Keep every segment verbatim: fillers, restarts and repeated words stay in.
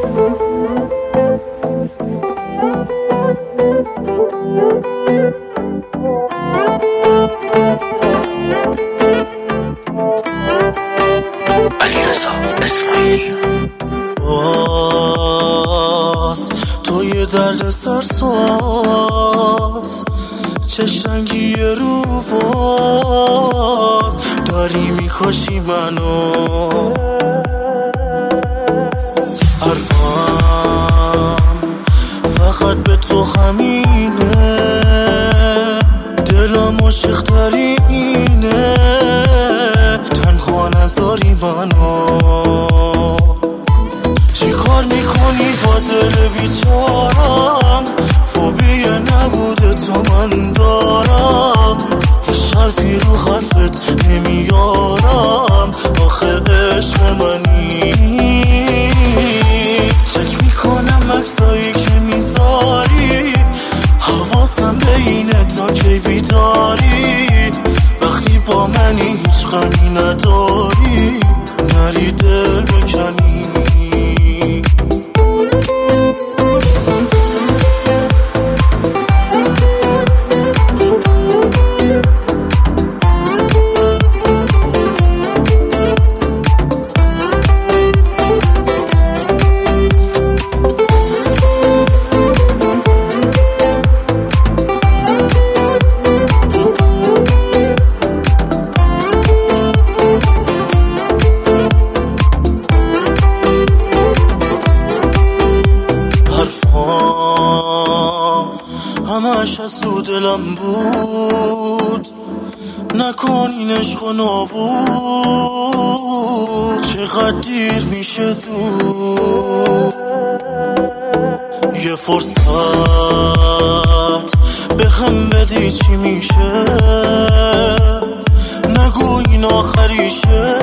علیرضا اسماعیلی. باز توی درد سرساز چه رنگی رو باز داری میکشی منو. حرفم فقط به تو همینه، دلم عاشق ترینه، تنها نذاری منو. چی کار میکنی با دل بیچارم؟ فوبی نبوده تو من دارم، هیچ حرفی رو حرفت نمیارم، آخه عشق منی. چک میکنم عکسایی که میذاری، حواسم به اینه تا کی بیداری، وقتی با منی هیچ غمی نداری، نری دل بکنی. همش از تو دلم بود، نکن این عشق و نابود، چقدر دیر میشه زود. یه فرصت به هم بدی چی میشه، نگو این آخریشه،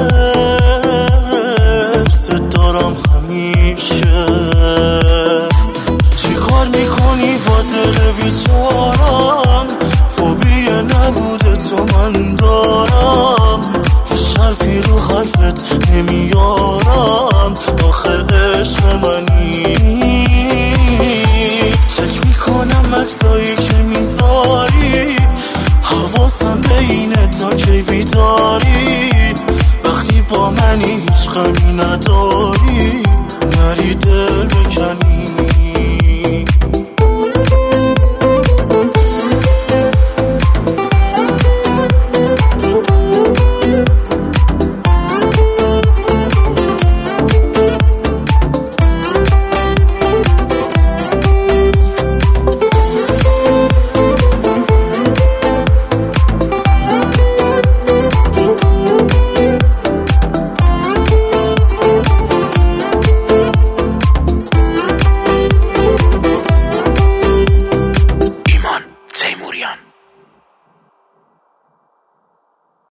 دوست دارم همیشه. چی کار میکنی با دل بیچارم؟ فوبی نبوده تو من دارم، هیچ حرفی رو حرفت نمیارم، آخه عشق منی. چک میکنم عکسایی که میذاری، حواسم به اینه تا کی بیداری، وقتی با منی هیچ غمی نداری، نری دل بکنی.